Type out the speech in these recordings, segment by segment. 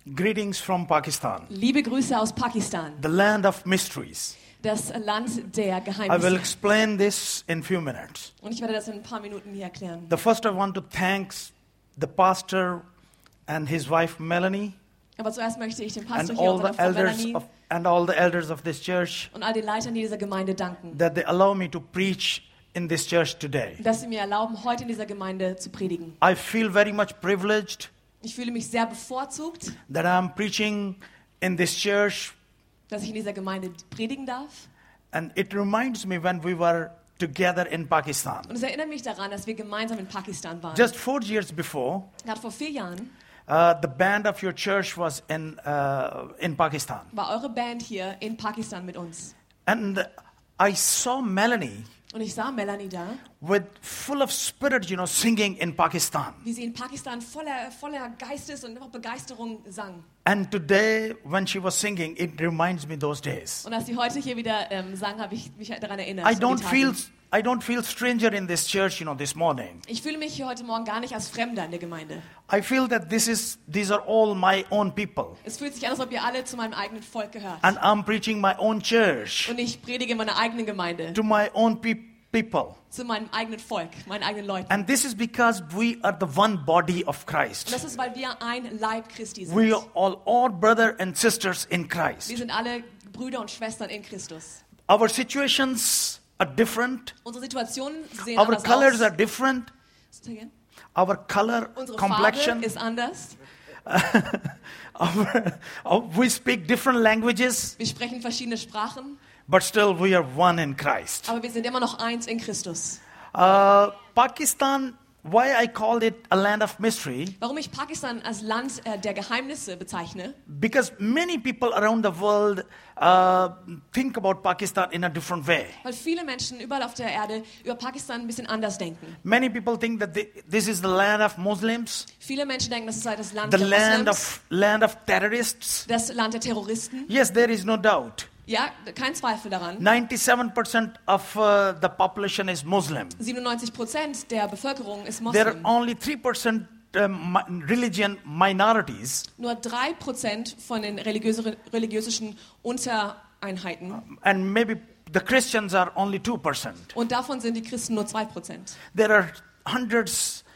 Greetings from Pakistan, Liebe Grüße aus Pakistan, the land of mysteries. das Land der I will Geheimnisse. explain this in few minutes. Und ich werde das in ein paar Minuten hier erklären. The first I want to thank the pastor and his wife Melanie Aber zuerst möchte ich dem and Pastor hier und all seiner the Frau elders Melanie all the elders of this church und all den Leitern dieser Gemeinde danken, that they allow me to preach in this church today. dass sie mir erlauben, heute in dieser Gemeinde zu predigen. I feel very much privileged Ich fühle mich sehr bevorzugt, that I'm preaching in this church, dass ich in dieser Gemeinde predigen darf. and it reminds me when we were together in Pakistan. Und es erinnert mich daran, dass wir gemeinsam in Pakistan waren. Just 4 years before, Gerade vor 4 Jahren the band of your church was in Pakistan. war eure Band hier in Pakistan mit uns. And I saw Melanie Und ich sah Melanie da, full of spirit, singing in Pakistan. wie sie in Pakistan voller Geistes und auch Begeisterung sang. And today, when she was singing, it reminds me those days. Und als sie heute hier wieder sang, habe ich mich daran erinnert. I an die don't Tage. feel stranger in this church, this morning. Ich fühle mich hier heute Morgen gar nicht als Fremder in der Gemeinde. I feel that these are all my own people. Es fühlt sich an, als ob ihr alle zu meinem eigenen Volk gehört. And I'm preaching my own church Und ich predige in meiner eigenen Gemeinde, to my own people. zu meinem eigenen Volk, meinen eigenen Leuten. And this is because we are the one body of Und Christ. das ist, weil wir ein Leib Christi sind. We are all brother and sisters in Christ. Wir sind alle Brüder und Schwestern in Christus. Our situations are different. Unsere Situationen sehen Our anders colors aus. are different. Our color, Unsere complexion. Farbe ist anders. We speak different languages, Wir sprechen verschiedene Sprachen, but still we are one in Christ. aber wir sind immer noch eins in Christus. Pakistan, why I call it a land of mystery? Warum ich Pakistan als Land der Geheimnisse bezeichne? Because many people around the world think about Pakistan in a different way. Weil viele Menschen überall auf der Erde über Pakistan ein bisschen anders denken. Many people think that this is the land of Muslims, Viele Menschen denken, das sei das Land the der Moslems, land of terrorists. das Land der Terroristen. Yes, there is no doubt. Ja, kein Zweifel daran. 97% of the population is Muslim. 97% der Bevölkerung ist There are Moslem. only 3% religion minorities, Nur 3% von den religiösen Untereinheiten. and maybe the Christians are only 2%. Und davon sind die Christen nur 2%. There are hundreds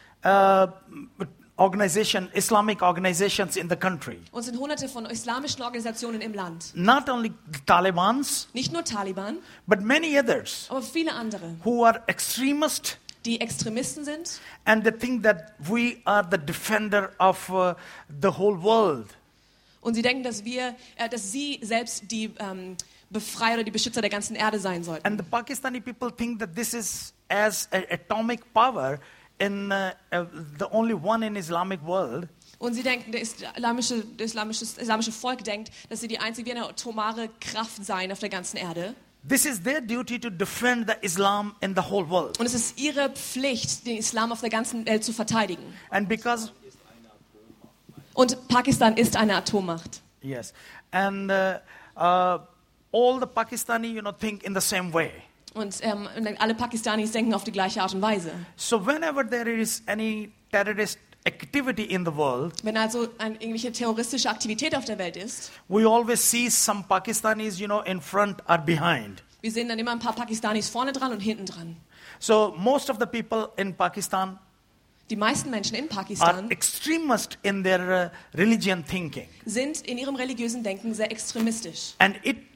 Islamic organizations in the country. Und es sind hunderte von islamischen Organisationen im Land. Not only the Talibans, Nicht nur Taliban, but many others aber viele andere, who are extremist, die Extremisten sind and they think that we are the defender of the whole world. und sie denken, dass sie selbst die Befreier oder die Beschützer der ganzen Erde sein sollten. And the Pakistani people think that this is as an atomic power in the only one in Islamic world. Und sie denken, das islamische Volk denkt, dass sie die einzige wie eine atomare Kraft seien auf der ganzen Erde. This is their duty to defend the Islam in the whole world. Und es ist ihre Pflicht, den Islam auf der ganzen Welt zu verteidigen. And because Und Pakistan ist eine Atommacht. yes, and all the Pakistani, think in the same way. Und alle Pakistanis denken auf die gleiche Art und Weise. So whenever there is any terrorist activity in the world, Wenn also irgendwelche terroristische Aktivität auf der Welt ist, we always see some Pakistanis, in front or behind. wir sehen dann immer ein paar Pakistanis vorne dran und hinten dran. So most of the people in Pakistan Die meisten Menschen in are Pakistan extremist in their religion thinking. sind in ihrem religiösen Denken sehr extremistisch. And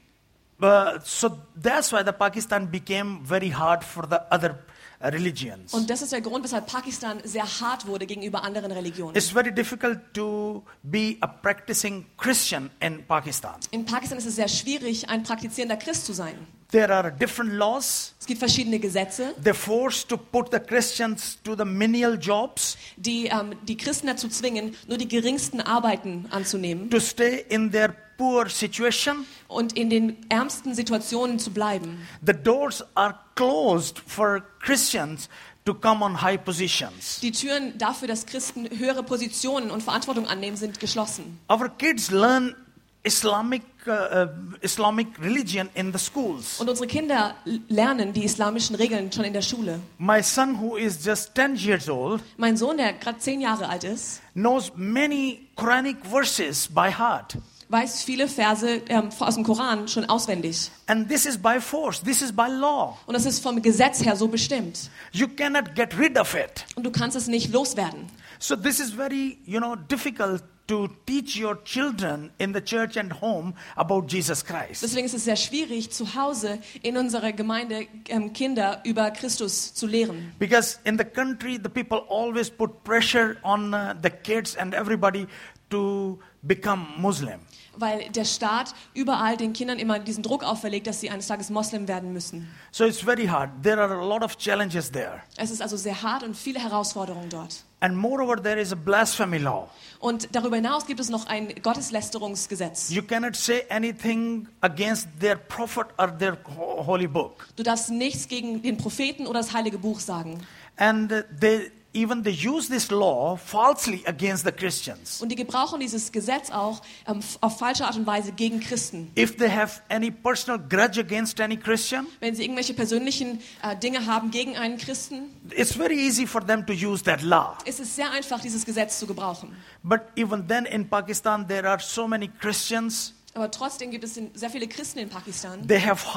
so that's why the Pakistan became very hard for the other religions. Und das ist der Grund, weshalb Pakistan sehr hart wurde gegenüber anderen Religionen. It's very difficult to be a practicing Christian in Pakistan. In Pakistan ist es sehr schwierig, ein praktizierender Christ zu sein. There are different laws. Es gibt verschiedene Gesetze, They're forced to put the Christians to the menial jobs, die die Christen dazu zwingen, nur die geringsten Arbeiten anzunehmen to stay in their poor situation. und in den ärmsten Situationen zu bleiben. The doors are closed for Christians to come on high positions. Die Türen dafür, dass Christen höhere Positionen und Verantwortung annehmen, sind geschlossen. Our kids learn Islamic religion in the schools. Und unsere Kinder lernen die islamischen Regeln schon in der Schule. My son, who is just 10 years old, Mein Sohn, der gerade 10 Jahre alt ist, knows many Quranic verses by heart. weiß viele Verse aus dem Koran schon auswendig. And this is by force. This is by law. Und das ist vom Gesetz her so bestimmt. You cannot get rid of it. Und du kannst es nicht loswerden. So this is very, difficult to teach your children in the church and home about Jesus Christ. Deswegen ist es sehr schwierig, zu Hause in unserer Gemeinde Kinder über Christus zu lehren. Because in the country, the people always put pressure on the kids and everybody to become Muslim. Weil der Staat überall den Kindern immer diesen Druck auferlegt, dass sie eines Tages Moslem werden müssen. So it's very hard. There are a lot of challenges there. Es ist also sehr hart und viele Herausforderungen dort. And moreover, there is a blasphemy law. Und darüber hinaus gibt es noch ein Gotteslästerungsgesetz. You cannot say anything against their prophet or their holy book. Du darfst nichts gegen den Propheten oder das heilige Buch sagen. And they use this law falsely against the Christians. Und die gebrauchen dieses Gesetz auch auf falsche Art und Weise gegen Christen. If they have any personal grudge against any Christian, Wenn sie irgendwelche persönlichen Dinge haben gegen einen Christen, it's very easy for them to use that law. ist es sehr einfach, dieses Gesetz zu gebrauchen. But even then in Pakistan, there are so many Christians. Aber trotzdem gibt es sehr viele Christen in Pakistan. They have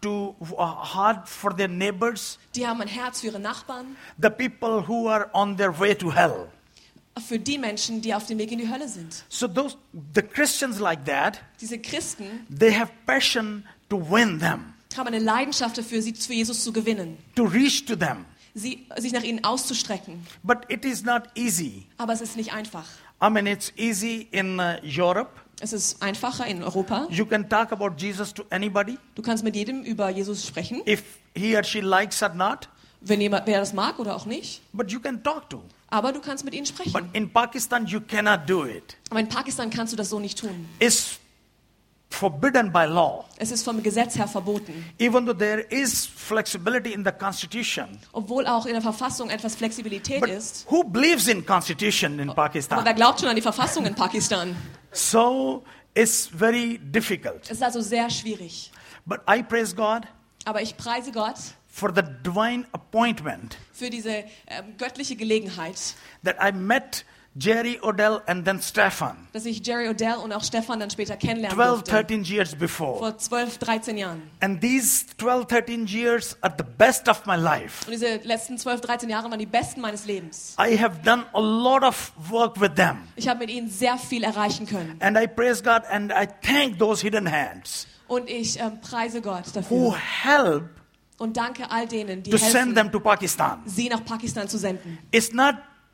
heart for their neighbors, Die haben ein Herz für ihre Nachbarn, the people who are on their way to hell. für die Menschen, die auf dem Weg in die Hölle sind. So the Christians like that, Diese Christen they have passion to win them, haben eine Leidenschaft dafür, sie für Jesus zu gewinnen, to reach to them. sich nach ihnen auszustrecken. But it is not easy. Aber es ist nicht einfach. I mean, it's easy in Europe. Es ist einfacher in Europa. You can talk about Jesus to anybody, Du kannst mit jedem über Jesus sprechen, if he or she likes or not. wer das mag oder auch nicht. But you can talk to. Aber du kannst mit ihnen But sprechen. in Pakistan, you cannot do it. Aber in Pakistan kannst du das so nicht tun. It's forbidden by law. Es ist vom Gesetz her verboten. Even though there is flexibility in the constitution. Obwohl auch in der Verfassung etwas Flexibilität But ist. who believes in constitution in Aber wer Pakistan? glaubt schon an die Verfassung in Pakistan? So it's very difficult. Es ist also sehr schwierig. But I praise God Aber ich preise Gott for the divine appointment für diese göttliche Gelegenheit, that I met Jerry Odell and then Stefan dass ich Jerry Odell und auch Stefan dann später kennenlernen 12, durfte. 13 years before. Vor 12, 13 Jahren. And these 12, 13 years are the best of my life. Und diese letzten 12, 13 Jahre waren die besten meines Lebens. I have done a lot of work with them. Ich habe mit ihnen sehr viel erreichen können. And I praise God and I thank those hidden hands Und ich preise Gott who dafür. help Und danke all denen, die to send helfen, them to Pakistan. sie nach Pakistan zu senden. It's not,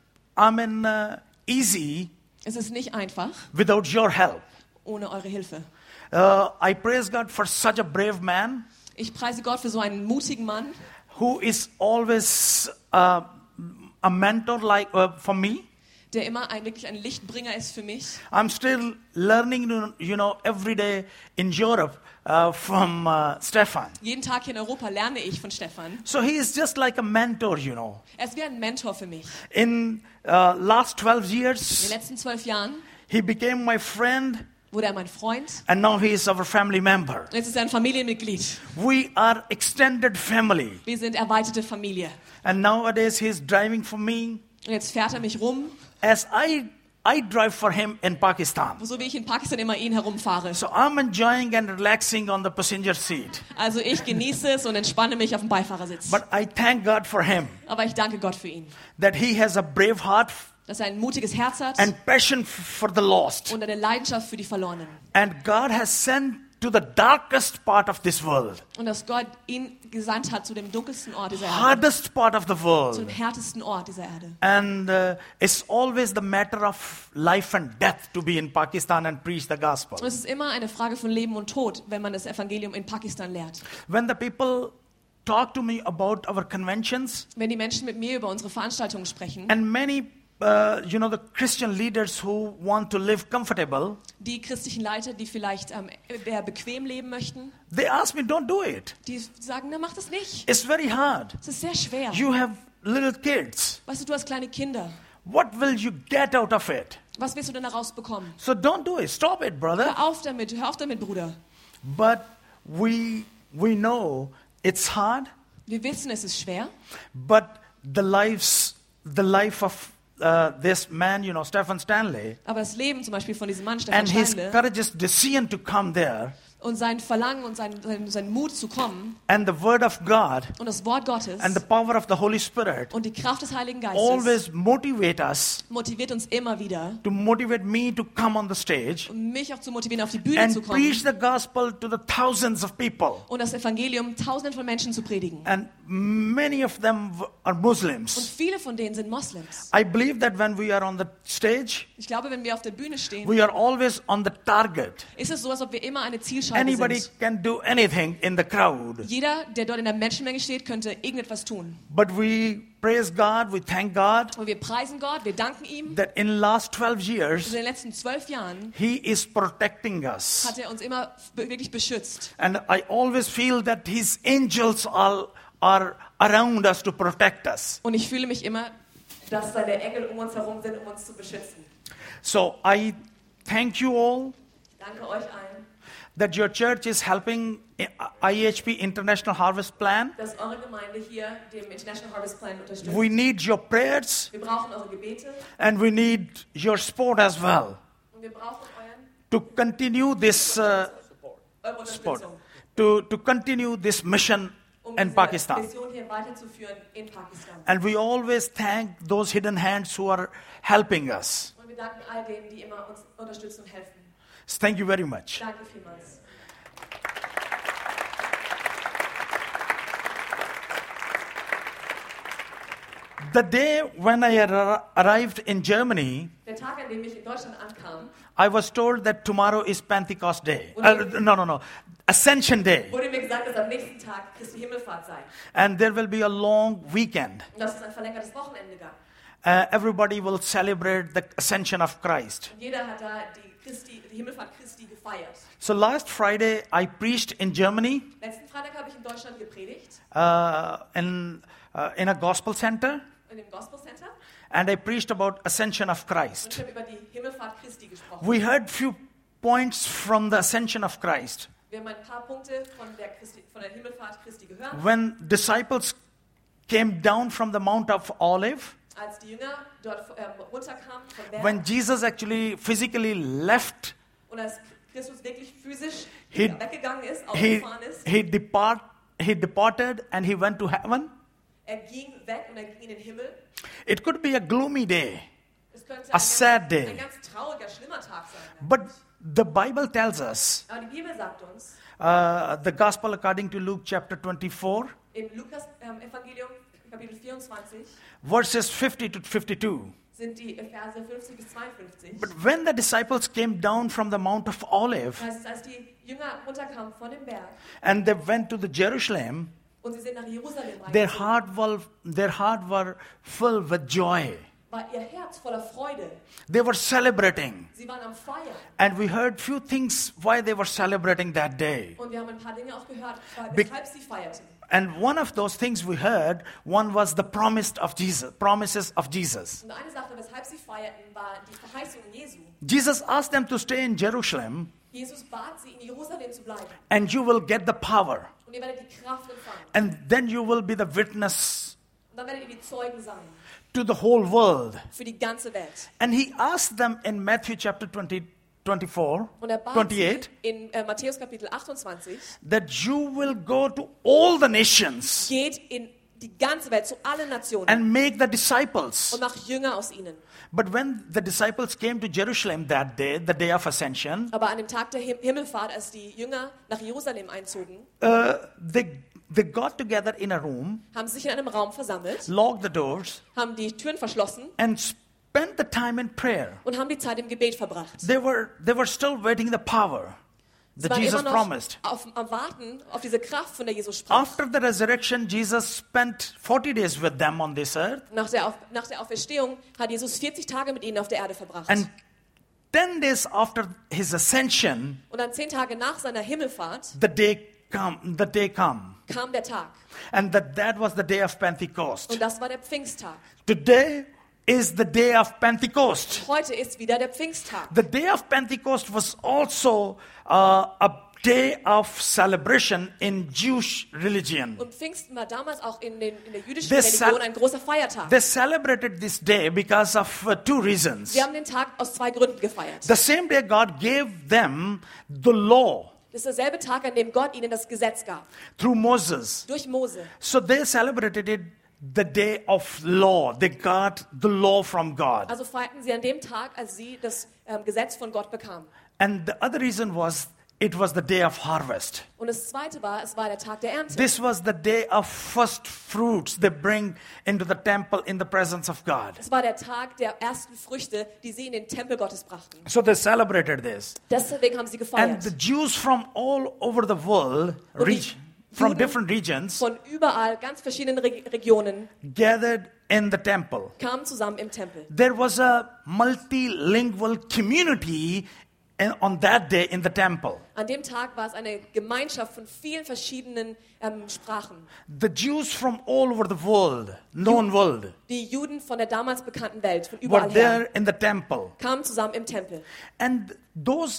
easy Es ist nicht einfach, without your help. ohne eure Hilfe. I praise God for such a brave man Ich preise Gott für so einen mutigen Mann, who is always a mentor for me. der immer wirklich ein Lichtbringer ist für mich. I'm still learning, every day in Europe from Stefan. Jeden Tag hier in Europa lerne ich von Stefan. So he is just like a mentor, Er ist wie ein Mentor für mich. In last 12 In den years, letzten 12 Jahren he became my friend, wurde er mein Freund. and now he is our family member. Und jetzt ist er ein Familienmitglied. We are extended family. Wir sind erweiterte Familie. And nowadays he is driving for me Und jetzt fährt er mich rum, as I drive for him in Pakistan. so wie ich in Pakistan immer ihn herumfahre. So I'm enjoying and relaxing on the passenger seat. Also ich genieße es und entspanne mich auf dem Beifahrersitz. But I thank God for him, Aber ich danke Gott für ihn, that he has a brave heart dass er ein mutiges Herz hat and passion for the lost. und eine Leidenschaft für die Verlorenen. And God has sent to the darkest part of this world, Und dass Gott ihn gesandt hat zu dem dunkelsten Ort dieser Erde, hardest part of the zu world. dem härtesten Ort dieser Erde. And it's always the matter of life and death to be in Pakistan and preach the gospel. Und es ist immer eine Frage von Leben und Tod, wenn man das Evangelium in Pakistan lehrt. When the people talk to me about our conventions, Wenn die Menschen mit mir über unsere Veranstaltungen sprechen, and many the Christian leaders who want to live comfortable, die christlichen Leiter, die vielleicht eher bequem leben möchten, they ask me, don't do it. die sagen, na mach das nicht. It's very hard. Es ist sehr schwer. You have little kids. Weißt du, du hast kleine Kinder. What will you get out of it? Was willst du denn daraus bekommen? So don't do it. Stop it, brother. Hör auf damit, Bruder. But we know it's hard, Wir wissen, es ist schwer, but the life of this man, Stephen Stanley, aber das Leben zum Beispiel von diesem Mann, Stefan and his Steinle, courageous decision to come there, und sein Verlangen und sein Mut zu kommen and the word of God, und das Wort Gottes and the power of the Holy Spirit und die Kraft des Heiligen Geistes always motivate us, motiviert uns immer wieder, to motivate me to come on the stage um mich auch zu motivieren, auf die Bühne zu and kommen preach the gospel to the thousands of people. und das Evangelium Tausenden von Menschen zu predigen. And many of them are Und Muslims. viele von denen sind Moslems. I believe that when we are on the stage, Ich glaube, wenn wir auf der Bühne stehen, we are always on the target. ist es so, als ob wir immer eine Zielscheibe Anybody sind. can do anything in the crowd. Jeder, der dort in der Menschenmenge steht, könnte irgendetwas tun. But we praise God, we thank God Und wir preisen Gott, wir danken ihm. that in the last 12 In years, den letzten 12 Jahren He is protecting us. hat er uns immer wirklich beschützt. And I always feel that His angels are around us to protect us. Und ich fühle mich immer, dass seine Engel um uns herum sind, um uns zu beschützen. So I thank you all Ich danke euch allen, that your church is helping IHP International Harvest Plan. dass eure Gemeinde hier dem International Harvest Plan unterstützt. We need your prayers Wir brauchen eure Gebete and we need your support as well und wir brauchen to continue this eure support, Unterstützung, to continue this mission um in diese Pakistan. Mission hier weiterzuführen in Pakistan. And we always thank those hidden hands who are helping us. Und wir danken all denen, die immer uns unterstützen und helfen. So thank you very much. Danke vielmals. The day when I arrived in Germany, Der Tag, an dem ich in Deutschland ankam, I was told that tomorrow is Pentecost Day. Okay. No, Ascension Day. wurde mir gesagt, dass am nächsten Tag Christi Himmelfahrt sei. And there will be a long weekend. Und dass es ein verlängertes Wochenende gab. Everybody will celebrate the ascension of Christ. Und jeder hat da die Himmelfahrt Christi gefeiert. So last Friday, I preached in Germany Letzten Freitag habe ich in Deutschland gepredigt, in a gospel center, in dem Gospel Center. and I preached about ascension of Und Christ. ich habe über die Himmelfahrt Christi gesprochen. We heard few points from the ascension of Christ. Wir haben ein paar Punkte von der Himmelfahrt Christi gehört. When disciples came down from the Mount of Olive, Als die Jünger dort runterkamen vom Berg when Jesus actually physically left, und als Christus wirklich physisch He- weggegangen ist, he, aufgefahren ist, he departed and he went to heaven. er ging weg und er ging in den Himmel. It could be a gloomy day, Es könnte A sad day. ein ganz trauriger, schlimmer Tag sein. but the Bible tells us, Aber die Bibel sagt uns, the gospel according to Luke chapter 24, im Lukas-Evangelium, Kapitel 24, verses 50 to 52. sind die Verse 50 bis 52. But when the disciples came down from the Mount of Olive Das heißt, als die Jünger runterkamen von dem Berg and they went to the Jerusalem, und sie sind nach Jerusalem their reingezogen, heart were filled with joy. war ihr Herz voller Freude. They were celebrating. Sie waren am Feiern. And we heard few things why they were celebrating that day. Und wir haben ein paar Dinge auch gehört, Be- weshalb sie feierten. And one of those things we heard, one was the promises of Jesus. Und eine Sache, weshalb sie feierten, war die Verheißung Jesu. Jesus asked them to stay in Jerusalem Jesus bat sie, in Jerusalem zu bleiben. and you will get the power. Und ihr werdet die Kraft empfangen. And then you will be the witness Und dann werdet ihr die Zeugen sein. to the whole world. Für die ganze Welt. And he asked them in Matthew chapter 24, Und er bat 28, sie in Matthäus Kapitel 28, that you will go to all the nations geht in die ganze Welt, zu allen Nationen and make the disciples. und macht Jünger aus ihnen. But when the disciples came to Jerusalem that day, the day of Ascension, Aber an dem Tag der Himmelfahrt, als die Jünger nach Jerusalem einzogen, they got together in a room, haben sie sich in einem Raum versammelt, locked the doors, haben die Türen verschlossen and spent the time in prayer. und haben die Zeit im Gebet verbracht. They were still waiting the power Sie that waren Jesus immer noch promised. am Warten auf diese Kraft, von der Jesus sprach. After the resurrection, Jesus spent 40 days with them on this earth, Nach der Auferstehung hat Jesus 40 Tage mit ihnen auf der Erde verbracht. and 10 days after his ascension, Und dann 10 Tage nach seiner Himmelfahrt the day come, kam der Tag. and that was the day of Pentecost. Und das war der Pfingsttag. Today is the day of Pentecost. Heute ist wieder der Pfingsttag. The day of Pentecost was also a day of celebration in Jewish religion. Und Pfingsten war damals auch in der jüdischen This Religion ein großer Feiertag. They celebrated this day because of two reasons. Sie haben den Tag aus 2 Gründen gefeiert. The same day God gave them the law Das ist derselbe Tag, an dem Gott ihnen das Gesetz gab. through Moses. Durch Mose. So they celebrated it the day of law. They got the law from God. Also feierten sie an dem Tag, als sie das Gesetz von Gott bekamen. And the other reason was it was the day of harvest. Und das zweite war, es war der Tag der Ernte. This was the day of first fruits they bring into the temple in the presence of God. Es war der Tag der ersten Früchte, die sie in den Tempel Gottes brachten. So they celebrated this. Deswegen haben sie And the gefeiert. Jews from all over the world, from different regions, Von überall, ganz verschiedenen Regionen, gathered in the temple. kamen zusammen im Tempel. There was a multilingual community on that day in the temple. An dem Tag war es eine Gemeinschaft von vielen verschiedenen Sprachen. The Jews from all over the world, known world, Die Juden von der damals bekannten Welt, von were überall her, there in the temple. kamen zusammen im Tempel. And those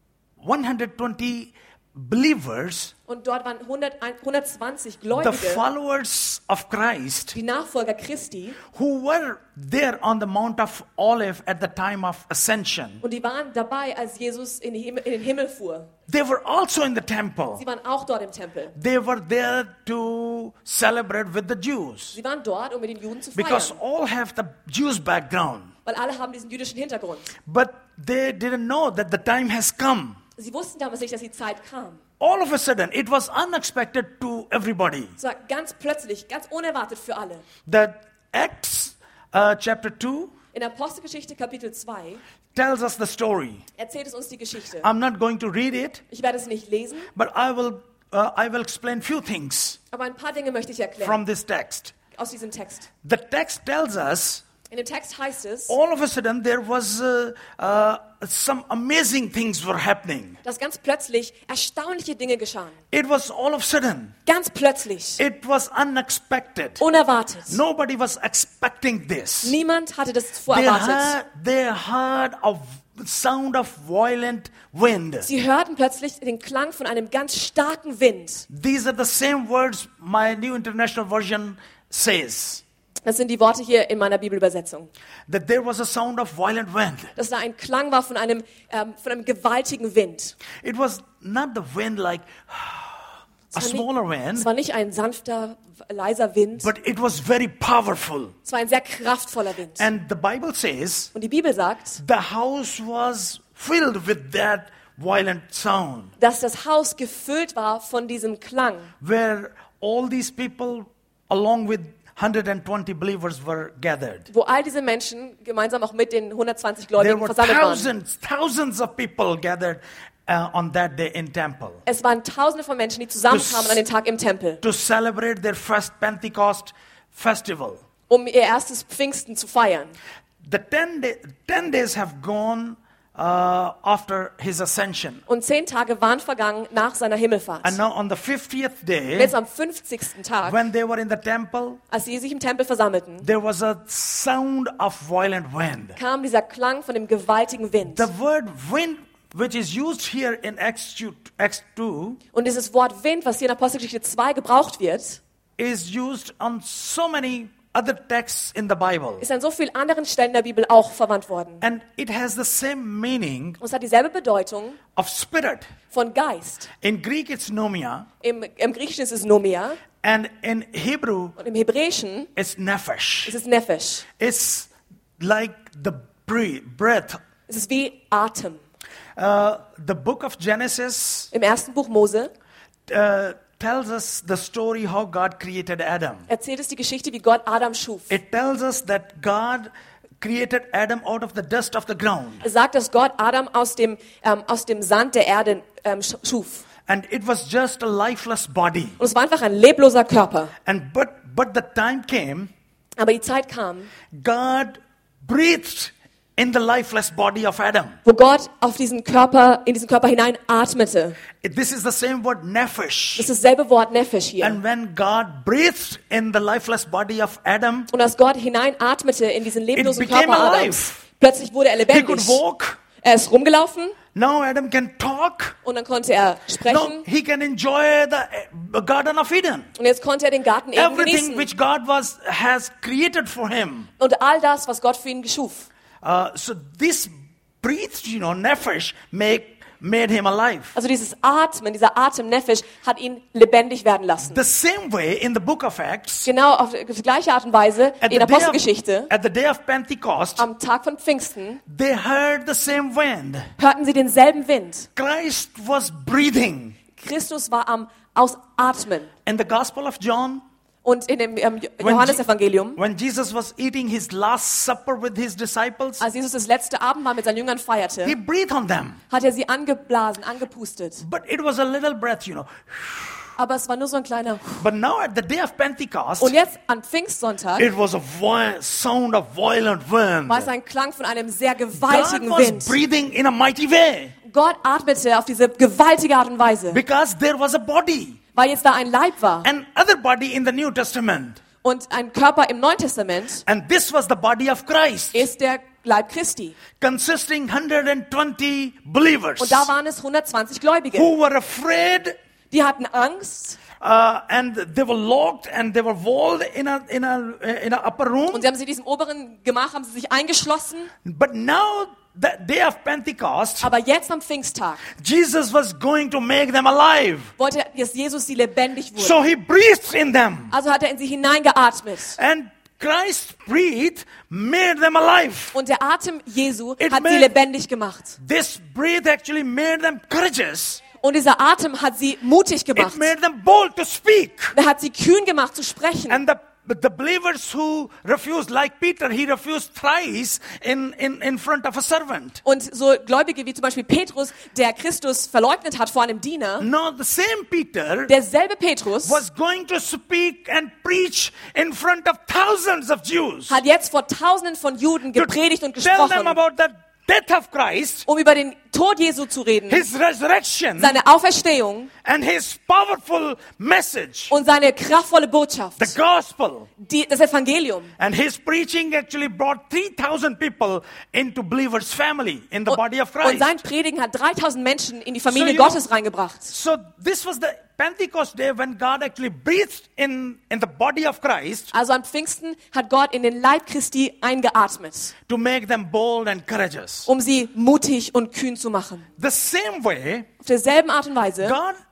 120 believers, Und dort waren 120 the Gläubige, followers of Christ, die Nachfolger Christi, who were there on the Mount of Olive at the time of ascension. und die waren dabei, als Jesus in den Himmel fuhr. They were also in the temple. Sie waren auch dort im Tempel. They were there to celebrate with the Jews Sie waren dort, um mit den Juden zu because feiern, all have the Jewish background. weil alle haben diesen jüdischen Hintergrund. But they didn't know that the time has come. Sie wussten damals nicht, dass die Zeit kam. All of a sudden, it was unexpected to everybody. Es war ganz plötzlich, ganz unerwartet für alle. That Acts chapter 2 In Apostelgeschichte Kapitel 2 tells us the story. erzählt es uns die Geschichte. I'm not going to read it, Ich werde es nicht lesen, but I will explain few things aber ein paar Dinge möchte ich erklären from this text. aus diesem Text. The text tells us In dem Text heißt es, all of a sudden there was some amazing things were happening. dass ganz plötzlich erstaunliche Dinge geschahen. It was all of a sudden. Ganz plötzlich. It was unexpected. Unerwartet. Nobody was expecting this. Niemand hatte das zuvor erwartet. They heard a sound of violent wind. Sie hörten plötzlich den Klang von einem ganz starken Wind. These are the same words my New International Version says. Das sind die Worte hier in meiner Bibelübersetzung. That there was a sound of violent wind. Dass da ein Klang war von einem gewaltigen Wind. It was not the wind like a smaller Es wind, war nicht ein sanfter, leiser Wind. but it was very powerful. Es war ein sehr kraftvoller Wind. And the Bible says Und die Bibel sagt, the house was filled with that violent sound, dass das Haus gefüllt war von diesem Klang, where all these people, along with 120 believers, were gathered. wo all diese Menschen gemeinsam auch mit den 120 There Gläubigen were versammelt waren. thousands of people gathered on that day in temple Es waren Tausende von Menschen, die zusammenkamen an den Tag im Tempel, to celebrate their first Pentecost festival. um ihr erstes Pfingsten zu feiern. The 10 days have gone after his ascension. Und 10 Tage waren vergangen nach seiner Himmelfahrt. And now on the 50th Und day, jetzt am 50. Tag, when they were in the temple, als sie sich im Tempel versammelten, there was a sound of violent wind. kam dieser Klang von dem gewaltigen Wind. The word wind, which is used here in Acts 2, Und dieses Wort Wind, was hier in Apostelgeschichte 2 gebraucht wird, is used on so many other texts in the Bible. ist an so vielen anderen Stellen der Bibel auch verwandt worden. And it has the same meaning Und es hat dieselbe Bedeutung of spirit. von Geist. In Greek, it's nomia, Im Griechischen ist es Nomia and in Hebrew, und im Hebräischen it's nephesh. ist es Nefesh. It's like the breath. Es ist wie Atem. The book of Genesis Im ersten Buch Mose tells us the story how God created Adam. erzählt es die Geschichte, wie Gott Adam schuf. It tells us that God created Adam out of the dust of the ground. Es sagt, dass Gott Adam aus dem Sand der Erde schuf. And it was just a lifeless body. Und es war einfach ein lebloser Körper. And but the time came, Aber die Zeit kam, God breathed in the lifeless body of Adam. wo Gott in diesen Körper hinein atmete. This is the same word, nephesh. Das ist dasselbe Wort Nefesh hier. And when God breathed in the lifeless body of Adam, Und als Gott hineinatmete in diesen leblosen It became Körper alive. Adams, plötzlich wurde er he could lebendig. walk. Er ist rumgelaufen Now Adam can talk. und dann konnte er Now sprechen. he can enjoy the Garden of Eden. Und jetzt konnte er den Garten Eden Everything genießen. which God has created for him. Und all das, was Gott für ihn geschuf. So this breathed, nephesh made him alive. Also dieser Atem Nefesh hat ihn lebendig werden lassen. The same way in the book of Acts, Genau auf die gleiche Art und Weise at in Apostelgeschichte, at the day of Pentecost, am Tag von Pfingsten, they heard the same wind. hörten sie denselben Wind. Christ was breathing. Christus war am Ausatmen. In the Gospel of John, Und in dem Johannesevangelium, when Jesus was eating his last supper with his disciples, als Jesus das letzte Abendmahl mit seinen Jüngern feierte, he breathed on them. hat er sie angeblasen, angepustet. But it was a little breath, Aber es war nur so ein kleiner. But now at the day of Pentecost, Und jetzt an Pfingstsonntag it was a sound of violent wind. war es ein Klang von einem sehr God gewaltigen was Wind. breathing in a mighty way Gott atmete auf diese gewaltige Art und Weise, because there was a body, weil jetzt da ein Leib war an other body in the New Testament. und ein Körper im Neuen Testament And this was the body of Christ, ist der Leib Christi. consisting 120 believers Und da waren es 120 Gläubige. who were afraid, Die hatten Angst and they were locked and they were walled in a upper room. und sie haben sich in diesem oberen Gemach haben sie sich eingeschlossen. But now, the day of Pentecost, Aber jetzt am Pfingsttag Jesus was going to make them alive. wollte dass Jesus sie lebendig wurde. So he breathed in them, Also hat er in sie hineingeatmet. and Christ's breath made them alive. Und der Atem Jesu It hat sie made- lebendig gemacht. This breath actually made them courageous. Und dieser Atem hat sie mutig gemacht. It made them bold to speak. Er hat sie kühn gemacht zu sprechen. And the believers who refused, like Peter, he refused thrice in front of a servant. Und so Gläubige wie zum Beispiel Petrus, der Christus verleugnet hat vor einem Diener, No, the same Peter derselbe Petrus was going to speak and preach in front of thousands of Jews. hat jetzt vor Tausenden von Juden To gepredigt und tell them gesprochen, about the death of Christ, um über den Tod Jesu zu reden, his resurrection, seine Auferstehung and his powerful message, und seine kraftvolle Botschaft, the gospel. das Evangelium. And his preaching actually brought 3,000 people into believers' family in the body of Und Christ. sein Predigen hat 3000 Menschen in die Familie So, you know- Gottes reingebracht. So this was the Pentecost day when God actually breathed in the body of Christ Also am Pfingsten hat Gott in den Leib Christi eingeatmet, to make them bold and courageous. um sie mutig und kühn zu machen. The same way, Auf derselben Art und Weise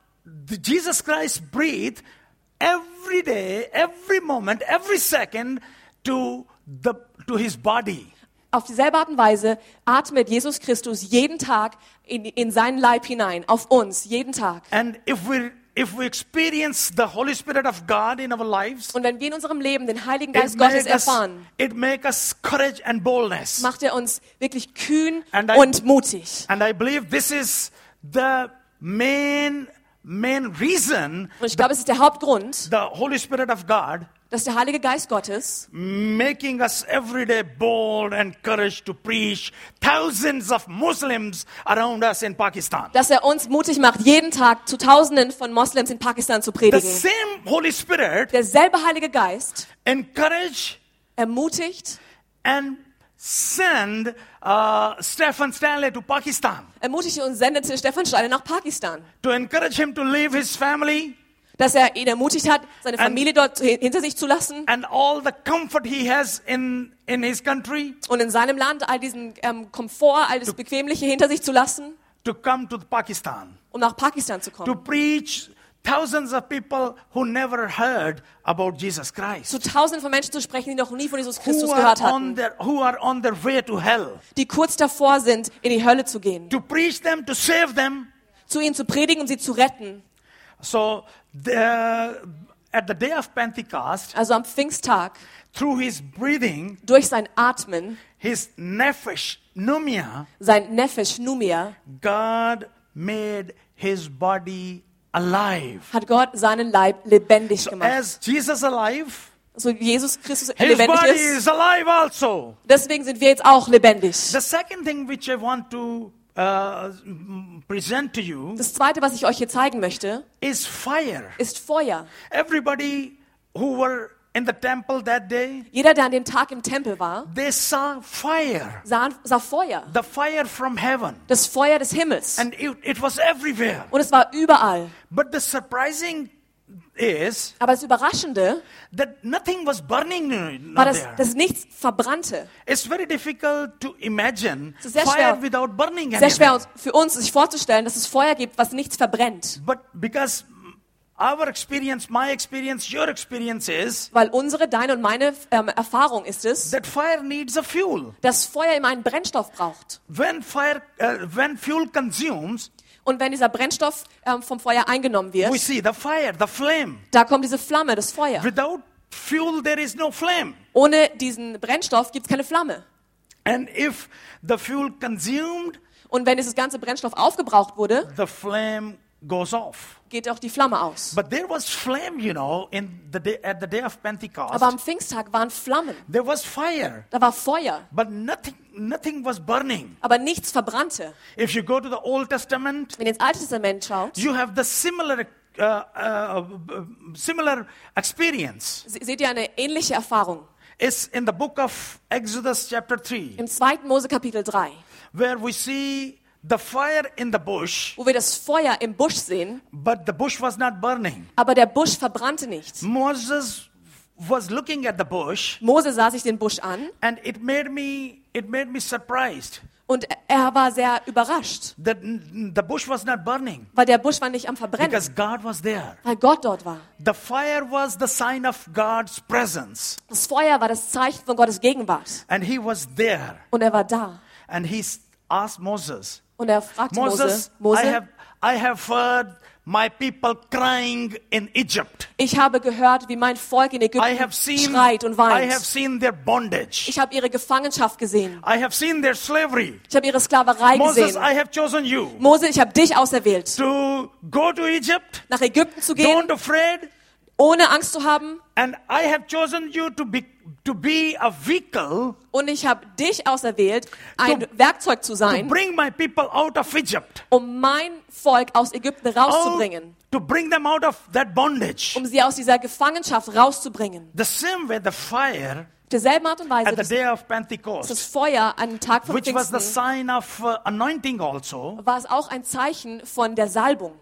Jesus Christ breathed every day, every moment, every second to his body. Auf dieselbe Art und Weise atmet Jesus Christus jeden Tag in seinen Leib hinein, auf uns, jeden Tag. And if we experience the Holy Spirit of God in our lives, Und wenn wir in unserem Leben den Heiligen Geist Gottes erfahren, it make us courage and boldness. macht er uns wirklich kühn And und mutig. And I believe this is the main reason Und ich glaube, es ist der Hauptgrund, the Holy Spirit of God dass der Heilige Geist Gottes making us every day bold and courage to preach thousands of Muslims around us in Pakistan. dass er uns mutig macht, jeden Tag zu Tausenden von Moslems in Pakistan zu The predigen. same Holy Spirit Derselbe Heilige Geist encourage ermutigt, and send Stephen Stanley to Pakistan ermutigte und sendete Stefan Steiner nach Pakistan. to encourage him to leave his family Dass er ihn ermutigt hat, seine Familie dort hinter sich zu lassen and all the comfort he has in his country und in seinem Land all diesen Komfort, all das Bequemliche hinter sich zu lassen, to come to Pakistan um nach Pakistan zu to kommen. preach thousands of people who never heard about Jesus Christ, Zu Tausenden von Menschen zu sprechen, die noch nie von Jesus who Christus are gehört hatten, who are on their way to hell, die kurz davor sind, in die Hölle zu gehen, to preach them, to save them. zu ihnen zu predigen und sie zu retten. So at the day of Pentecost, Also am Pfingsttag, through his breathing, durch sein Atmen, his nephesh pneumia, sein Nefesh Numia, God made his body alive. hat Gott seinen Leib lebendig gemacht. As Jesus alive, So wie Jesus Christus His lebendig body ist. is alive also. Deswegen sind wir jetzt auch lebendig. The second thing which I want to present to you Das Zweite, was ich euch hier zeigen möchte, is fire. ist Feuer. Everybody who were in the temple that day, Jeder, der an dem Tag im Tempel war, they saw fire. sah Feuer. The fire from heaven. Das Feuer des Himmels. And it was everywhere. Und es war überall. But the surprising is Aber das Überraschende that nothing was burning war, there. dass nichts verbrannte. It's very difficult to imagine Es ist sehr fire schwer- without burning Sehr schwer anything. für uns, sich vorzustellen, dass es Feuer gibt, was nichts verbrennt. But because our experience, my experience, your experience is Weil unsere, deine und meine Erfahrung ist es, that fire needs a fuel. dass Feuer immer einen Brennstoff braucht. When fuel consumes, Und wenn dieser Brennstoff vom Feuer eingenommen we wird, see the fire, the flame. da kommt diese Flamme, das Feuer. Without fuel, there is no flame. Ohne diesen Brennstoff gibt es keine Flamme. And if the fuel consumed, Und wenn dieses ganze Brennstoff aufgebraucht wurde, the flame goes off. geht auch die Flamme aus. But there was flame, at the day of Pentecost. Aber am Pfingsttag waren Flammen. There was fire, Da war Feuer, but nothing was burning. aber nichts verbrannte. If you go to the Old Testament, Wenn ihr ins Alte Testament schaut, you have the similar experience. seht ihr eine ähnliche Erfahrung. It's in the book of Exodus chapter 3, Im 2. Mose Kapitel 3, where we see the fire in the bush, wo wir das Feuer im Busch sehen, but the bush was not burning. aber der Busch verbrannte nicht. Moses was looking at the bush, Mose sah sich den Busch an and it made me surprised und er war sehr überrascht, that the bush was not burning weil der Busch war nicht am Verbrennen, because God was there. weil Gott dort war. The fire was the sign of God's presence, Das Feuer war das Zeichen von Gottes Gegenwart and he was there. und er war da. And he asked Moses, Und er fragte Moses, Mose, I have heard my people crying in Egypt. ich habe gehört, wie mein Volk in I Ägypten have schreit und I have weint. seen their bondage. Ich habe ihre Gefangenschaft gesehen. I have seen their slavery. Ich habe ihre Sklaverei Moses, gesehen. I have chosen you Mose, ich habe dich auserwählt, to go to Egypt. nach Ägypten zu gehen, Don't afraid. ohne Angst zu haben. And I have chosen you to be a vehicle Und ich habe dich auserwählt, ein Werkzeug zu to sein, bring my people out of Egypt. um mein Volk aus Ägypten rauszubringen, To bring them out of that bondage. um sie aus dieser Gefangenschaft rauszubringen. The same way the fire Auf derselben Art und Weise, at the dass day of das Pentecost, Feuer an dem Tag von which was the Pfingsten sign of anointing also, war es auch ein Zeichen von der Salbung,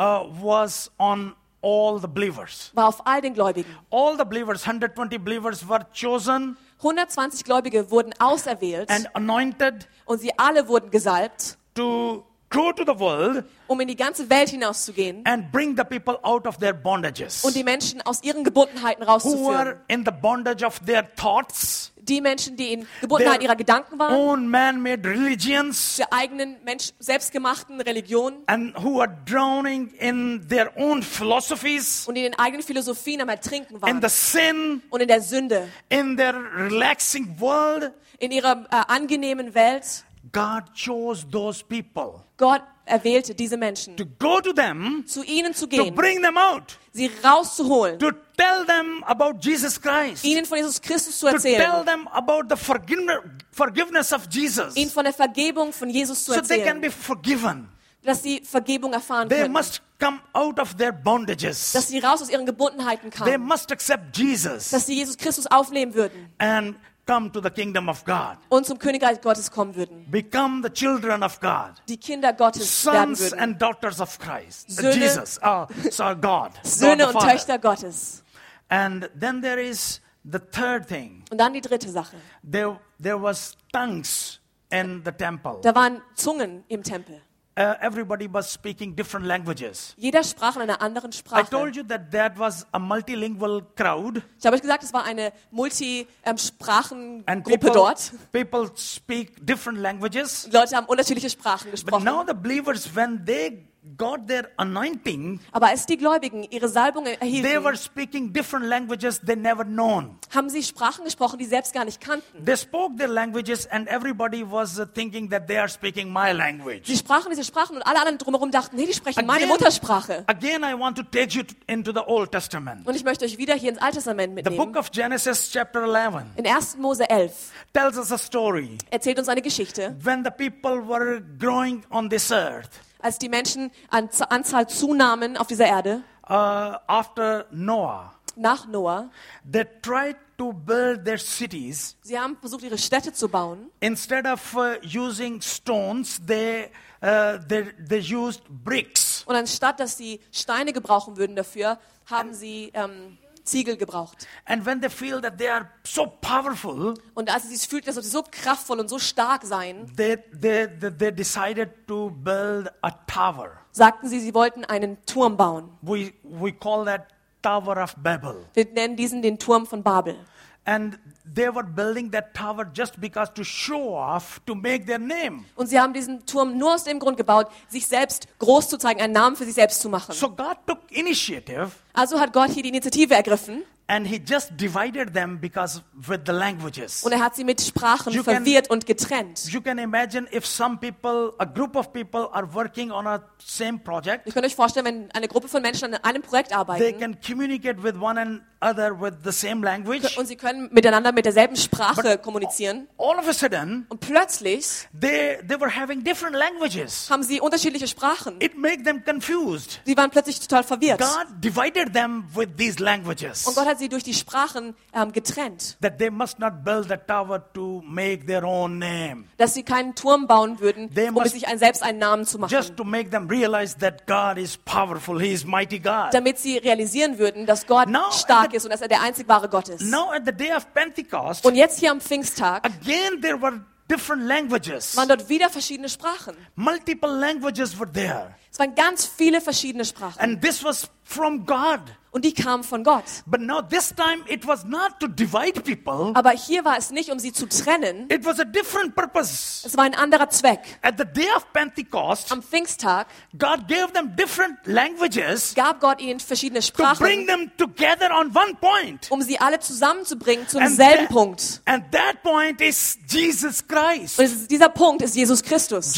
was on all the believers. war auf all den Gläubigen. All the believers, 120 believers were chosen 120 Gläubige wurden auserwählt and anointed und sie alle wurden gesalbt, to go to the world um in die ganze Welt hinauszugehen and bring the people out of their bondages. und die Menschen aus ihren Gebundenheiten Who rauszuführen. were in the bondage of their thoughts, Die Menschen, die in Gebundenheit their ihrer Gedanken waren, own man-made religions, der eigenen selbstgemachten Religionen and who are drowning in their own philosophies, und in den eigenen Philosophien am Ertrinken in waren the sin, und in der Sünde, in their relaxing world. in ihrer angenehmen Welt. God chose those people Gott erwählte diese Menschen, to go to them, zu ihnen zu to gehen, bring them out, sie rauszuholen, to tell them about Jesus Christ, ihnen von Jesus Christus zu to tell erzählen, them about the forgiveness of Jesus, ihnen von der Vergebung von Jesus zu so they can erzählen, be forgiven. dass sie Vergebung erfahren They können, must come out of their bondages. dass sie raus aus ihren Gebundenheiten They kamen, must accept Jesus dass sie Jesus Christus aufnehmen würden and come to the kingdom of God. und zum Königreich Gottes kommen würden, Become the children of God. die Kinder Gottes werden Sons würden, and daughters of Christ. Söhne- Jesus. God. Söhne God und the Father. Töchter Gottes. And then there is the third thing. Und dann die dritte Sache. There was tongues in the temple. Da waren Zungen im Tempel. Everybody was speaking different languages. Jeder sprach in einer anderen I Sprache. told you that was a multilingual crowd, Ich habe euch gesagt, es war eine and Multi-Sprachengruppe dort. people speak different languages. Leute haben unterschiedliche Sprachen But gesprochen. now the believers, when they got their anointing, Aber als die Gläubigen ihre Salbung they erhielten, were speaking different languages they never known. haben sie Sprachen gesprochen, die sie selbst gar nicht kannten. They spoke their languages and everybody was thinking that they are speaking my language. Sie sprachen diese Sprachen und alle anderen drumherum dachten, nee, die sprechen meine Muttersprache. Again, I want to take you into the Old Testament. Und ich möchte euch wieder hier ins Alte Testament The book mitnehmen. of Genesis chapter 11 In 1. Mose 11 tells us a story erzählt uns eine Geschichte, when the people were growing on this earth. als die Menschen an Anzahl zunahmen auf dieser Erde, After Noah, nach Noah. they tried to build their cities. Sie haben versucht, ihre Städte zu bauen. Instead of using stones, they used bricks. Und anstatt, dass sie Steine gebrauchen würden dafür, haben sie Ziegel gebraucht. And when they feel that they are so powerful, Und als sie es fühlten, dass sie so kraftvoll und so stark seien, they decided to build a tower. sagten sie, sie wollten einen Turm bauen. We call that Tower of Babel. Wir nennen diesen den Turm von Babel. And they were building that tower just because to show off, to make their name. Und sie haben diesen Turm nur aus dem Grund gebaut, sich selbst groß zu zeigen, einen Namen für sich selbst zu machen. So God took initiative Also hat Gott hier die Initiative ergriffen and he just divided them because with the languages. und er hat sie mit Sprachen You can- verwirrt und getrennt. You can imagine if some people, a group of people are working on a same project, Ihr könnt euch vorstellen, wenn eine Gruppe von Menschen an einem Projekt they arbeiten can communicate with one another with the same language. und sie können miteinander mit derselben Sprache kommunizieren. All of a sudden, Und plötzlich they were having different languages. haben sie unterschiedliche Sprachen. It made them confused. Sie waren plötzlich total verwirrt. God divided them with these languages. Und Gott hat sie durch die Sprachen getrennt. That they must not build the tower to make their own name. Dass sie keinen Turm bauen würden, They um must- es sich selbst einen Namen zu machen. Just to make them realize that God is powerful. He is mighty God. Damit sie realisieren würden, dass Gott Now, stark ist und dass er der einzig wahre Gott ist. Now at the day of Pentecost, Und jetzt hier am Pfingsttag again there were different languages. waren dort wieder verschiedene Sprachen. Multiple languages were there. Es waren ganz viele verschiedene Sprachen. And this was from God. Und die kamen von Gott. But now this time it was not to divide people. Aber hier war es nicht, um sie zu trennen. It was a different purpose. Es war ein anderer Zweck. At the day of Pentecost, Am Pfingsttag God gave them different languages gab Gott ihnen verschiedene to bring Sprachen, them together on one point. um sie alle zusammenzubringen zum And selben that- Punkt. And that point is Jesus Christ. Und dieser Punkt ist Jesus Christus.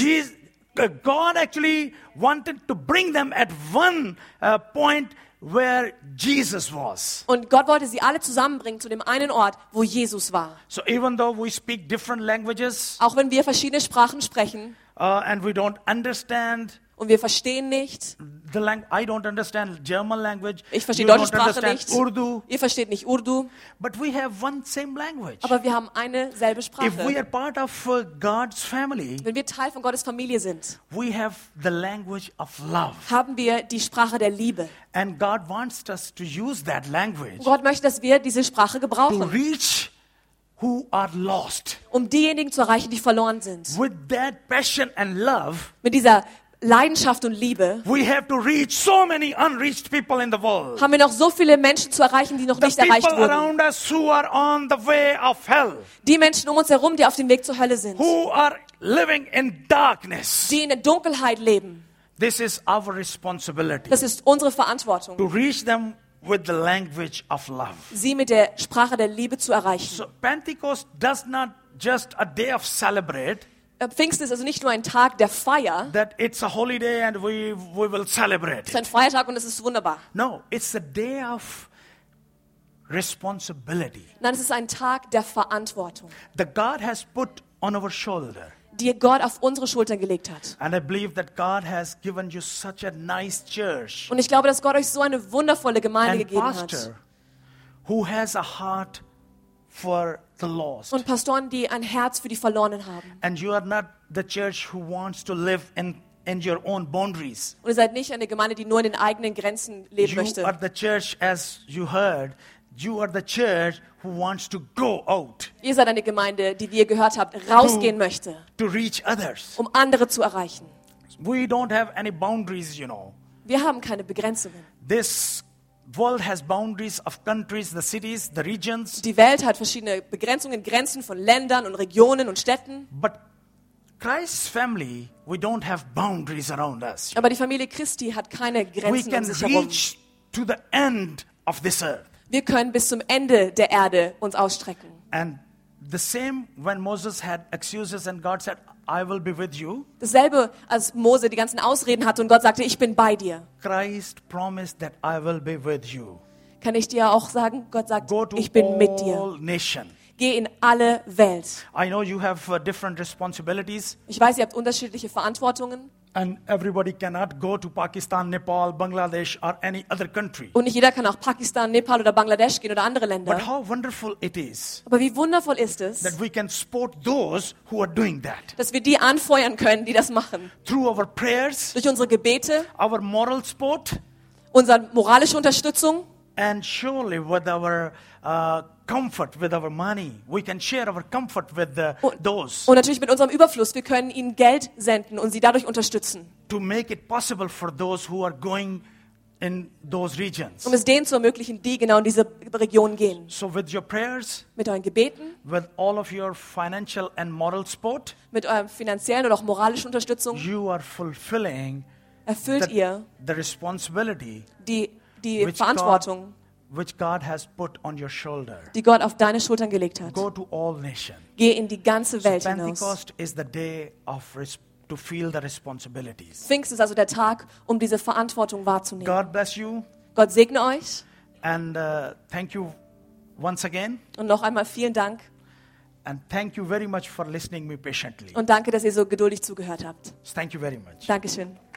God actually wanted to bring them at one point where Jesus was. Und Gott wollte sie alle zusammenbringen zu dem einen Ort, wo Jesus war. So even though we speak different languages Auch wenn wir verschiedene Sprachen sprechen and we don't understand und wir verstehen nicht, the language, I don't understand German language. ich verstehe You deutsche don't Sprache understand nicht, Urdu, ihr versteht nicht Urdu, but we have one same language. aber wir haben eine selbe If we Sprache. are part of God's family, Wenn wir Teil von Gottes Familie sind, we have the language of love. haben wir die Sprache der Liebe. And God wants us to use that language Und Gott möchte, dass wir diese Sprache to gebrauchen, reach who are lost. um diejenigen zu erreichen, die verloren sind. With that passion and love, Mit dieser Leidenschaft und Liebe we have to reach so many unreached people in the world. haben wir noch so viele Menschen zu erreichen, die noch The nicht erreicht people wurden. around us who are on the way of hell, Die Menschen um uns herum, die auf dem Weg zur Hölle sind, who are living in darkness. die in der Dunkelheit leben. This is our responsibility Das ist unsere Verantwortung, to reach them with the language of love. sie mit der Sprache der Liebe zu erreichen. So Pentecost does not just a day of celebrate, Pfingsten ist also nicht nur ein Tag der Feier, that it's a holiday and we will celebrate. es ist ein Feiertag und es ist wunderbar. No, it's a day of responsibility Nein, es ist ein Tag der Verantwortung, that God has put on our shoulder. die Gott auf unsere Schultern gelegt hat. And I believe that God has given you such a nice church Und ich glaube, dass Gott euch so eine wundervolle Gemeinde and gegeben hat. pastor who has a heart for the lost. Und Pastoren, die ein Herz für die Verlorenen haben. And you are not the church who wants to live in your own boundaries. Und ihr seid nicht eine Gemeinde, die nur in den eigenen Grenzen leben You möchte. are the church, as you heard, you are the church who wants to go out Ihr seid eine Gemeinde, die, wie ihr gehört habt, rausgehen möchte, to reach others. um andere zu erreichen. We don't have any boundaries, you know. Wir haben keine Begrenzungen. This world has boundaries of countries, the cities, the regions, Die Welt hat verschiedene Begrenzungen, Grenzen von Ländern und Regionen und Städten. but Christ's family, we don't have boundaries around us. Aber die Familie Christi hat keine We Grenzen um can sich herum. reach to the end of this earth. Wir können bis zum Ende der Erde uns ausstrecken. And the same when Moses had excuses and God said, I will be with you. Dasselbe, als Mose die ganzen Ausreden hatte und Gott sagte, ich bin bei dir. Christ promised that I will be with you. Kann ich dir auch sagen, Gott sagt, Go to ich bin mit dir. all nation. Geh in alle Welt. I know you have different responsibilities Ich weiß, ihr habt unterschiedliche Verantwortungen and everybody cannot go to Pakistan, Nepal, Bangladesh or any other country. und nicht jeder kann nach Pakistan, Nepal oder Bangladesch gehen oder andere Länder. But how wonderful it is Aber wie wundervoll ist es, that we can support those who are doing that. dass wir die anfeuern können, die das machen. Through our prayers, Durch unsere Gebete, our moral support, unsere moralische Unterstützung and surely with our comfort, with our money. We can share our comfort with those und natürlich mit unserem Überfluss. Wir können ihnen Geld senden und sie dadurch unterstützen, to make it possible for those who are going in those regions. um es denen zu ermöglichen, die genau in diese Region gehen. So with your prayers, Mit euren Gebeten, with all of your financial and moral support, mit eurer finanziellen oder auch moralischen Unterstützung you are fulfilling erfüllt ihr the responsibility die which Verantwortung, which God has put on your shoulder. die Gott auf deine Schultern gelegt hat. Go to all nations. Geh in die ganze So Welt hinaus. Pentecost is the day of to feel the responsibilities. Pfingst ist also der Tag, um diese Verantwortung wahrzunehmen. God bless you Gott segne euch and thank you once again. und noch einmal vielen Dank And thank you very much for listening me patiently. und danke, dass ihr so geduldig zugehört habt. Thank you very much. Dankeschön.